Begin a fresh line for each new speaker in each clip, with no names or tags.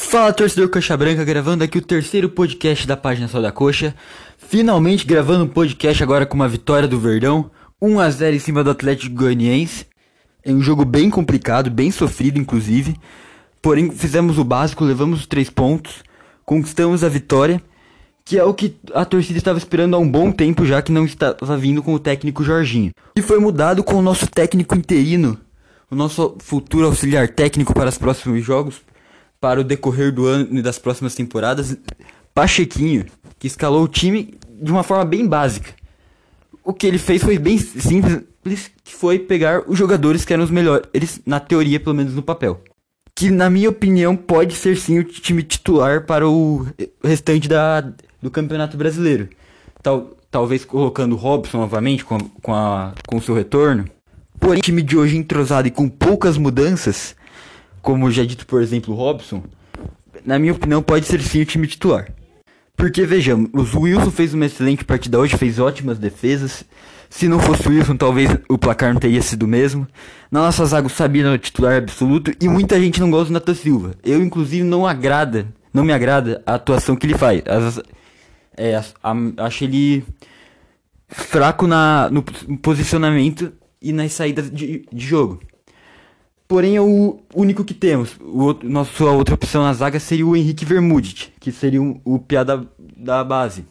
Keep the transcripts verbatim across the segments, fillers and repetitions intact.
Fala, torcedor Coxa Branca, gravando aqui o terceiro podcast da página Só da Coxa. Finalmente gravando um podcast agora com uma vitória do Verdão, um a zero em cima do Atlético Goianiense. É um jogo bem complicado, bem sofrido inclusive. Porém fizemos o básico, levamos os três pontos, conquistamos a vitória, que é o que a torcida estava esperando há um bom tempo já, que não estava vindo com o técnico Jorginho. E foi mudado com o nosso técnico interino, o nosso futuro auxiliar técnico para os próximos jogos, para o decorrer do ano e das próximas temporadas, Pachequinho, que escalou o time de uma forma bem básica. O que ele fez foi bem simples, que foi pegar os jogadores que eram os melhores, na teoria, pelo menos no papel. Que, na minha opinião, pode ser sim o time titular para o restante da, do Campeonato Brasileiro. Tal, talvez colocando o Robson novamente com, com, a, com o seu retorno. Porém, o time de hoje entrosado e com poucas mudanças, como já dito, por exemplo, o Robson, na minha opinião, pode ser sim o time titular. Porque, vejamos, o Wilson fez uma excelente partida hoje, fez ótimas defesas. Se não fosse o Wilson, talvez o placar não teria sido o mesmo. Na nossa zaga, o Sabino é o titular absoluto e muita gente não gosta do Nathan Silva. Eu, inclusive, não agrada, não me agrada a atuação que ele faz. As, é, a, a, acho ele fraco na, no posicionamento e nas saídas de, de jogo. Porém, é o único que temos. O outro, nossa outra opção na zaga seria o Henrique Vermudit, que seria um, o piá da, da base.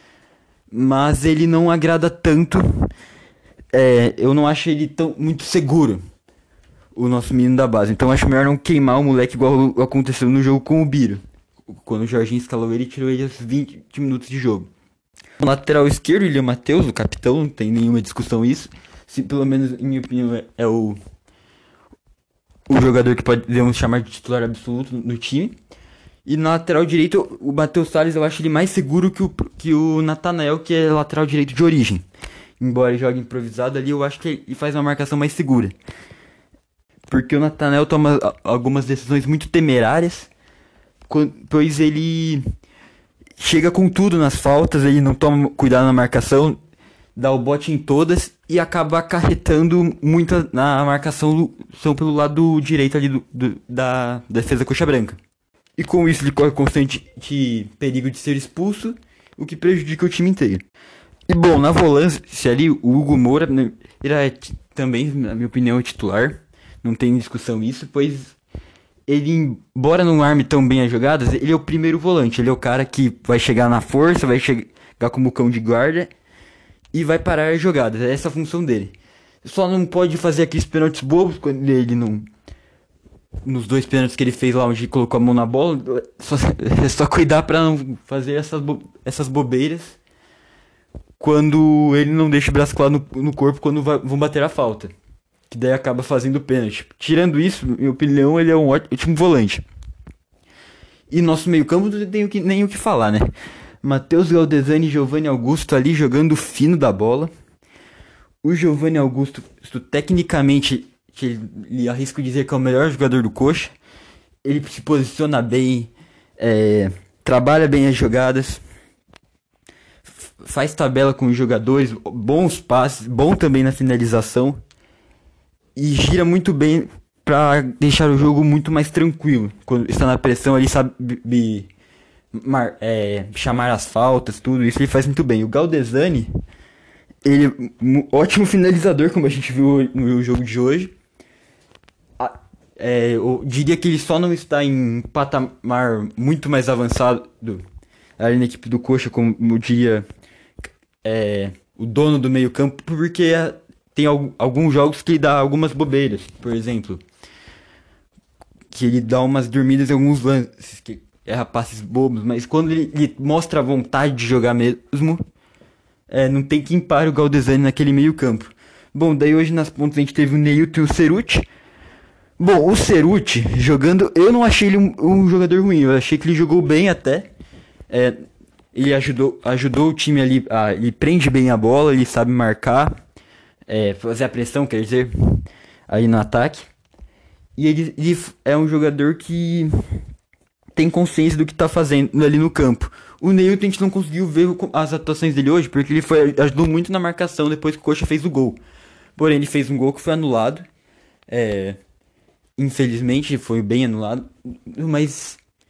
Mas ele não agrada tanto. É, eu não acho ele tão muito seguro, o nosso menino da base. Então acho melhor não queimar o moleque igual aconteceu no jogo com o Biro. Quando o Jorginho escalou ele, tirou ele aos vinte minutos de jogo. No lateral esquerdo, William Matheus, o capitão, não tem nenhuma discussão isso. Se, pelo menos, em minha opinião, é, é o... o jogador que podemos chamar de titular absoluto no time. E na lateral direito, o Matheus Salles, eu acho ele mais seguro que o, que o Natanael, que é lateral direito de origem. Embora ele jogue improvisado ali, eu acho que ele faz uma marcação mais segura. Porque o Natanael toma algumas decisões muito temerárias, pois ele chega com tudo nas faltas, ele não toma cuidado na marcação, dá o bote em todas e acaba acarretando muita na marcação são pelo lado direito ali do, do, da defesa Coxa Branca. E com isso ele corre constante de perigo de ser expulso, o que prejudica o time inteiro. E bom, na volância ali, o Hugo Moura, ele é também, na minha opinião, é titular. Não tem discussão isso, pois ele, embora não arme tão bem as jogadas, ele é o primeiro volante. Ele é o cara que vai chegar na força, vai chegar como cão de guarda e vai parar as jogadas. É essa a função dele. Só não pode fazer aqueles pênaltis bobos quando ele não... Nos dois pênaltis que ele fez lá onde colocou a mão na bola. Só, é só cuidar pra não fazer essas, bo... essas bobeiras quando ele não deixa o braço claro no, no corpo quando vai, vão bater a falta. Que daí acaba fazendo o pênalti. Tirando isso, na minha opinião, ele é um ótimo volante. E nosso meio campo não tem que, nem o que falar, né? Matheus Galdesani e Giovanni Augusto ali jogando fino da bola. O Giovanni Augusto, tecnicamente, que ele arrisco dizer que é o melhor jogador do Coxa. Ele se posiciona bem, é, trabalha bem as jogadas, faz tabela com os jogadores, bons passes, bom também na finalização. E gira muito bem para deixar o jogo muito mais tranquilo. Quando está na pressão, ele sabe mar, é, chamar as faltas, tudo isso ele faz muito bem. O Galdesani, ele é um ótimo finalizador, como a gente viu no jogo de hoje. É, eu diria que ele só não está em um patamar muito mais avançado ali na equipe do Coxa, como eu diria é, o dono do meio campo, porque tem alguns jogos que ele dá algumas bobeiras, por exemplo, que ele dá umas dormidas em alguns lances, que erra passes bobos, mas quando ele, ele mostra a vontade de jogar mesmo, é, não tem quem pare o Galdesani naquele meio campo. Bom, daí hoje nas pontas a gente teve o Neilton e o Cerutti. Bom, o Cerutti jogando, eu não achei ele um, um jogador ruim, eu achei que ele jogou bem até. É, ele ajudou, ajudou o time ali, ah, ele prende bem a bola, ele sabe marcar, é, fazer a pressão, quer dizer, aí no ataque. E ele, ele é um jogador que tem consciência do que tá fazendo ali no campo. O Neilton a gente não conseguiu ver as atuações dele hoje, porque ele foi, ajudou muito na marcação depois que o Coxa fez o gol. Porém, ele fez um gol que foi anulado. É... Infelizmente foi bem anulado, mas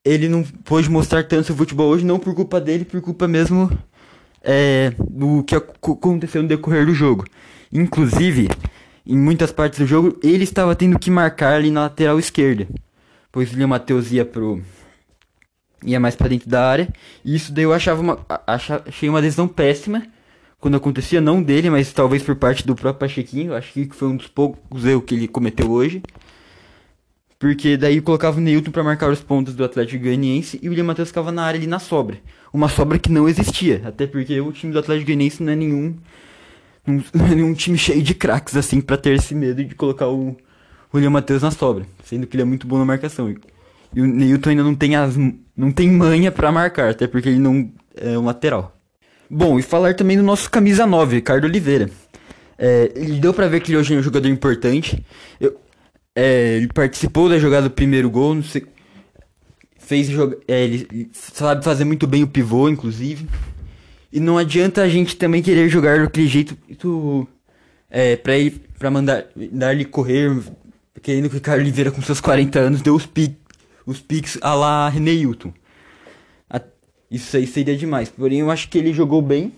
ele não pôde mostrar tanto seu futebol hoje, não por culpa dele, por culpa mesmo é, do que ac- aconteceu no decorrer do jogo. Inclusive, em muitas partes do jogo, ele estava tendo que marcar ali na lateral esquerda, pois o William Matheus ia pro ia mais pra dentro da área, e isso daí eu achava uma, a- acha- achei uma decisão péssima quando acontecia, não dele, mas talvez por parte do próprio Pachequinho. Eu acho que foi um dos poucos erros que ele cometeu hoje, porque daí colocava o Neilton pra marcar os pontos do Atlético Goianiense e o William Matheus ficava na área ali na sobra. Uma sobra que não existia, até porque o time do Atlético Goianiense não é nenhum, não não é nenhum time cheio de craques assim pra ter esse medo de colocar o William Matheus na sobra, sendo que ele é muito bom na marcação. E e o Neilton ainda não tem as não tem manha pra marcar, até porque ele não é um lateral. Bom, e falar também do nosso camisa nove, Ricardo Oliveira. É, ele deu pra ver que ele hoje é um jogador importante. Eu- é, ele participou da jogada do primeiro gol, não sei- fez joga- é, ele ele sabe fazer muito bem o pivô, inclusive. E não adianta a gente também querer jogar daquele jeito tu, é, pra ele, pra mandar, dar ele correr, querendo que o Ricardo Oliveira com seus quarenta anos deu os, pi, os piques a la Neilton. A- Isso aí seria demais. Porém, eu acho que ele jogou bem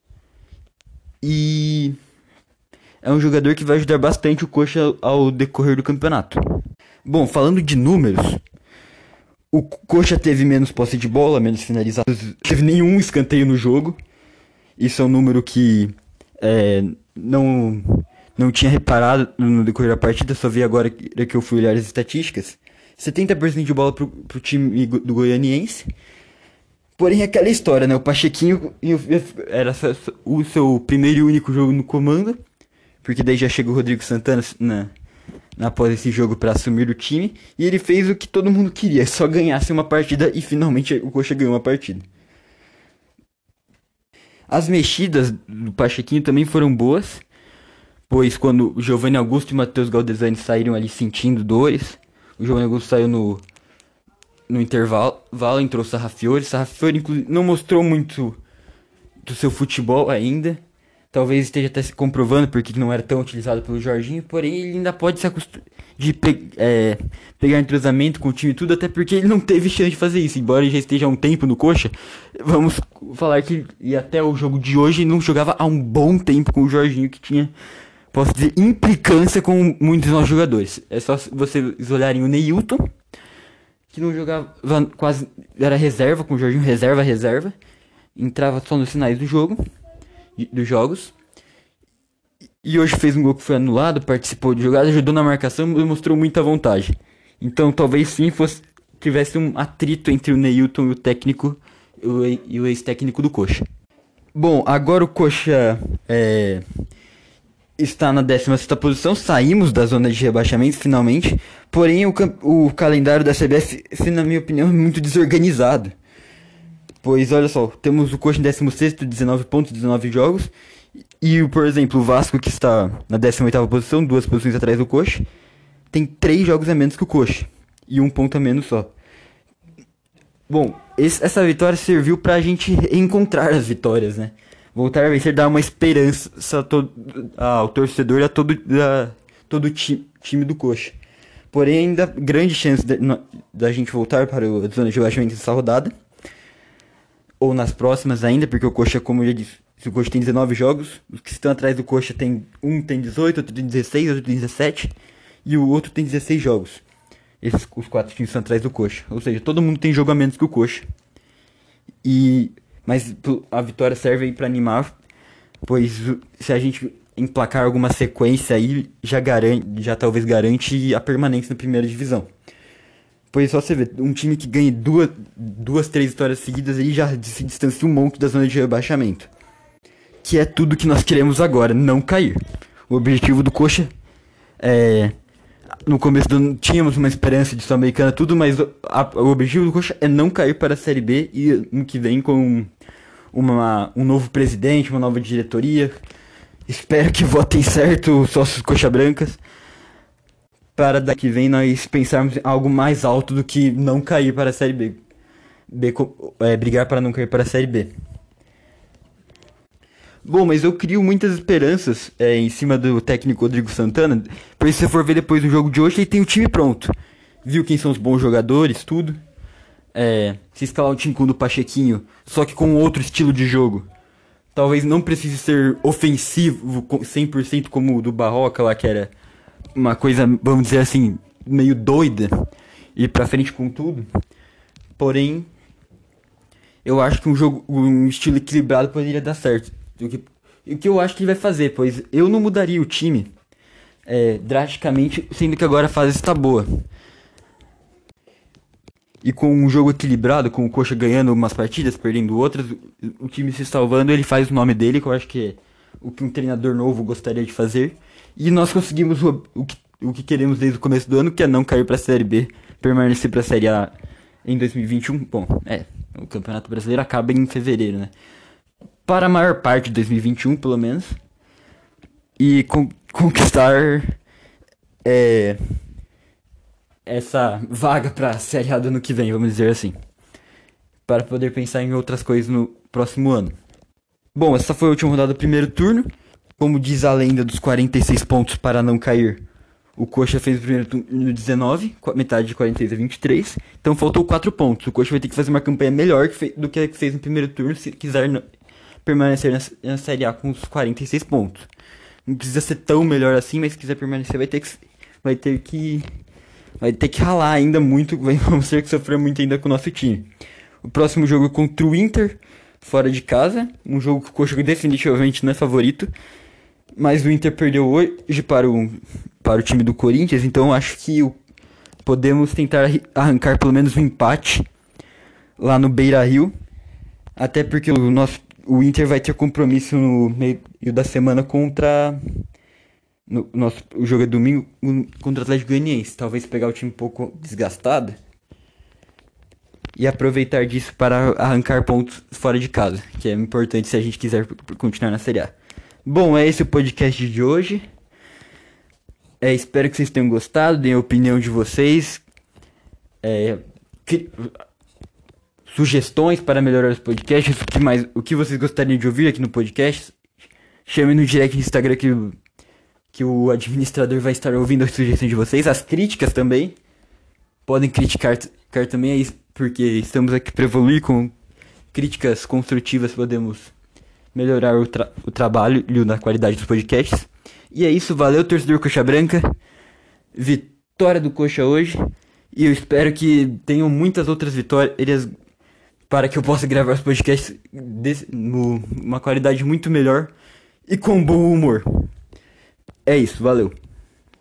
e é um jogador que vai ajudar bastante o Coxa ao decorrer do campeonato. Bom, falando de números, o Coxa teve menos posse de bola, menos finalizações, não teve nenhum escanteio no jogo. Isso é um número que é, não, não tinha reparado no decorrer da partida, só vi agora que, que eu fui olhar as estatísticas. setenta por cento de bola pro, pro time go- do Goianiense. Porém, é aquela história, né? O Pachequinho era o seu primeiro e único jogo no comando, porque daí já chega o Rodrigo Santana na, após esse jogo para assumir o time, e ele fez o que todo mundo queria, só ganhasse uma partida, e finalmente o Coxa ganhou uma partida. As mexidas do Pachequinho também foram boas, pois quando o Giovanni Augusto e o Matheus Galdesani saíram ali sentindo dores, o Giovanni Augusto saiu no, no intervalo, entrou o Sarrafiori. Sarrafiori inclusive não mostrou muito do seu futebol ainda, talvez esteja até se comprovando porque não era tão utilizado pelo Jorginho, porém ele ainda pode se acostumar de pe é, pegar entrosamento com o time e tudo, até porque ele não teve chance de fazer isso, embora ele já esteja há um tempo no Coxa. Vamos falar que e até o jogo de hoje não jogava há um bom tempo com o Jorginho, que tinha, posso dizer, implicância com muitos dos nossos jogadores. É só vocês olharem o Neilton, que não jogava quase, era reserva com o Jorginho, reserva, reserva, entrava só nos finais do jogo, dos jogos. E hoje fez um gol que foi anulado, participou de jogada, ajudou na marcação e mostrou muita vontade. Então talvez sim fosse, tivesse um atrito entre o Neilton e o técnico o, e o ex-técnico do Coxa. Bom, agora o Coxa é, está na décima sexta posição, saímos da zona de rebaixamento finalmente, porém o, o calendário da C B F, na minha opinião, é muito desorganizado. Pois olha só, temos o Coxa em décimo sexto, dezenove pontos, dezenove jogos. E, por exemplo, o Vasco, que está na décima oitava posição, duas posições atrás do Coxa, tem três jogos a menos que o Coxa. E um ponto a menos só. Bom, esse, essa vitória serviu pra gente encontrar as vitórias, né? Voltar a vencer, dar uma esperança a todo, ao torcedor e a todo, a, todo o ti, time do Coxa. Porém, ainda grande chance da gente voltar para a zona de rebaixamento nessa rodada. Ou nas próximas ainda, porque o Coxa, como eu já disse, o Coxa tem dezenove jogos, os que estão atrás do Coxa tem um tem dezoito, outro tem dezesseis, outro tem dezessete e o outro tem dezesseis jogos. Esses os quatro times estão atrás do Coxa, ou seja, todo mundo tem jogo a menos que o Coxa. E mas a vitória serve aí para animar, pois se a gente emplacar alguma sequência aí já garante, já talvez garante a permanência na primeira divisão. Pois só você vê, um time que ganha duas, duas, três vitórias seguidas aí já se distancia um monte da zona de rebaixamento. Que é tudo que nós queremos agora, não cair. O objetivo do Coxa é... No começo do ano tínhamos uma esperança de Sul-Americana, tudo, mas o, a, o objetivo do Coxa é não cair para a Série B e no que vem com uma, um novo presidente, uma nova diretoria. Espero que votem certo os sócios Coxa Brancas, para daqui vem nós pensarmos em algo mais alto do que não cair para a Série B. B é, brigar para não cair para a Série B. Bom, mas eu crio muitas esperanças é, em cima do técnico Rodrigo Santana. Porque se você for ver depois do jogo de hoje, ele tem o time pronto. Viu quem são os bons jogadores, tudo. É, se escalar o time com o do Pachequinho, só que com outro estilo de jogo. Talvez não precise ser ofensivo cem por cento como o do Barroca lá, que era uma coisa, vamos dizer assim, meio doida. Ir pra frente com tudo. Porém, eu acho que um jogo, um estilo equilibrado poderia dar certo. O que, o que eu acho que ele vai fazer, pois eu não mudaria o time é, drasticamente, sendo que agora a fase está boa. E com um jogo equilibrado, com o Coxa ganhando umas partidas, perdendo outras, o time se salvando, ele faz o nome dele, que eu acho que é o que um treinador novo gostaria de fazer. E nós conseguimos o, o, que, o que queremos desde o começo do ano, que é não cair para a Série B, permanecer para a Série A em dois mil e vinte e um. Bom, é, o Campeonato Brasileiro acaba em fevereiro, né? Para a maior parte de dois mil e vinte e um, pelo menos. E con- conquistar é, essa vaga para a Série A do ano que vem, vamos dizer assim. Para poder pensar em outras coisas no próximo ano. Bom, essa foi a última rodada do primeiro turno. Como diz a lenda dos quarenta e seis pontos para não cair, o Coxa fez o primeiro turno dezenove, metade de quarenta e seis a vinte e três. Então faltou quatro pontos. O Coxa vai ter que fazer uma campanha melhor do que a que fez no primeiro turno se quiser não, permanecer na, na Série A com os quarenta e seis pontos. Não precisa ser tão melhor assim, mas se quiser permanecer vai ter que vai ter que vai ter que ralar ainda muito, vamos ter que sofrer muito ainda com o nosso time. O próximo jogo é contra o Inter, fora de casa, um jogo que o Coxa definitivamente não é favorito, mas o Inter perdeu hoje para o para o time do Corinthians, então acho que o, podemos tentar arrancar pelo menos um empate lá no Beira-Rio, até porque o nosso o Inter vai ter compromisso no meio da semana contra no, nosso, o jogo é domingo contra o Atlético Goianiense. Talvez pegar o time um pouco desgastado e aproveitar disso para arrancar pontos fora de casa, que é importante se a gente quiser continuar na Série A. Bom, é esse o podcast de hoje. É, espero que vocês tenham gostado, deem a opinião de vocês. É, que, sugestões para melhorar os podcasts, o que, mais, o que vocês gostariam de ouvir aqui no podcast. Chame no direct do Instagram que, que o administrador vai estar ouvindo as sugestões de vocês. As críticas também. Podem criticar, criticar também, porque estamos aqui para evoluir. Com críticas construtivas podemos melhorar o, tra- o trabalho e a qualidade dos podcasts. E é isso, valeu torcedor Coxa Branca. Vitória do Coxa hoje. E eu espero que tenham muitas outras vitórias para que eu possa gravar os podcasts desse, no, uma qualidade muito melhor e com bom humor. É isso, valeu.